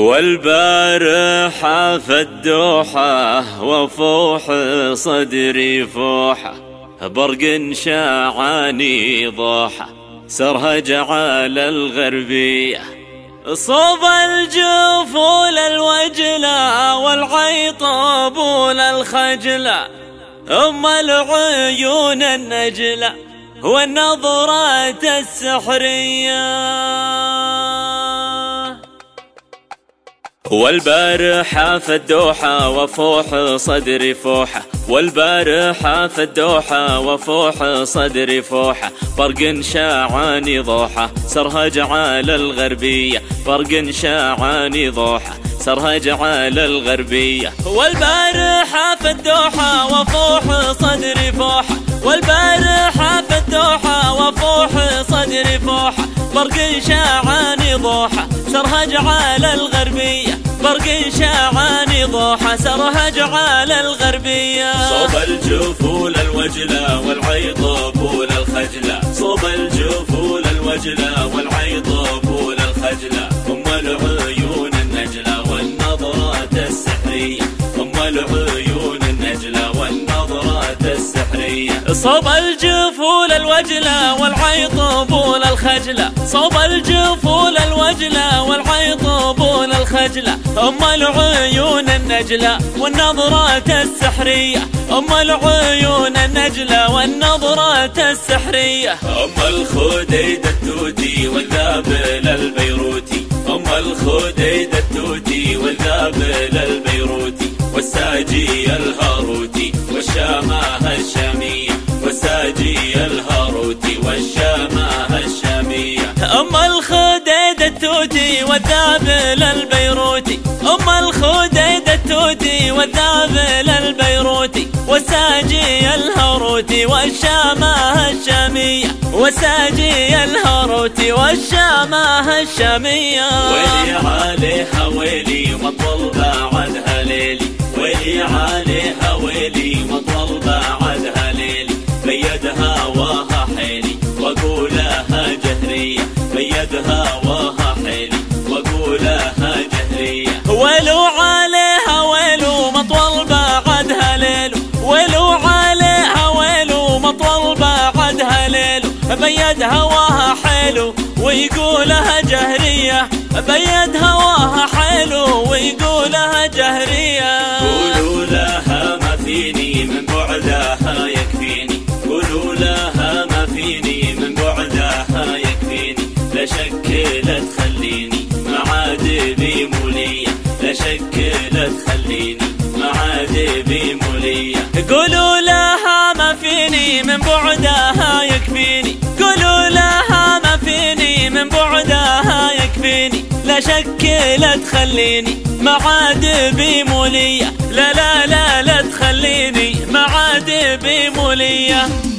والبارحة في الدوحة وفوح صدري فوحة، برق شاعاني ضوحة سرهج على الغربية، صوب الجفول الوجلة والعيطبول الخجلة، أم العيون النجلة والنظرات السحرية. والبارحة في الدوحة وفوح صدري فوحة، والبارحة في الدوحة وفوح صدري فوحة، برق شاعاني ضوحة سرهج على الغربية، برق شاعاني ضوحة سرهج على الغربية. والبارحة في الدوحة وفوح صدري فوحة، والبارحة في الدوحة وفوح صدري فوحة، برق شاعاني ضوحة سرهج على الغربية، برق شاعاني ضوحة سرهج على الغربية. صوب الجفول الوجلة والعيطبول الخجلة، صوب الجفول الوجلة والعيطبول الخجلة، أم العيون النجلة والنظرات السحرية، أم العيون النجلة والنظرات السحرية. صوب الجفول الوجلة والعيطبول الخجلة، صوب الجفول الوجلة والعيطبول الخجلة، أم العيون النجلة والنظرات السحرية، أم العيون النجلة والنظرات السحرية. أم الخديد التوتي والذابل البيروتي، أم الخديد التوتي والذابل البيروتي، والساجي الهاروتي والشامة الشامية، والساجي الهاروتي والشامة الشامية. أم الخديد التوتي والذابل البيروتي، أم الخديد التوتي والذابل البيروتي، والساجي الهاروتي والشامة الشامية، والساجي الهاروتي والشامة الشامية. ويلي عليها ويلي مطول بعدها ليلي، ويلي عليها ويلي مطول بعدها ليلي، بيدها واها حيلي واقولها جهرية، بيدها واها حيلي واقولها جهرية. ويلو عليها ويلو مطول بعدها ليلو، ويلو عليها ويلو مطول بعدها ليلو، بيدها واها حيلو ويقولها جهرية، بيدها واها حيلو ويقولها جهرية. قولوا لها ما فيني من بعدها يكفيني، قولوا لها ما فيني من بعدها يكفيني، لا شك لا تخليني معاد بمولية، لا شك لا تخليني معاد بمولية. قولوا لها ما فيني من بعدها يكفيني، قولوا لها ما فيني من بعدها يكفيني، لا شك لا تخليني معاد بمولية، لا لا لا لا تخليني معاد بمولية.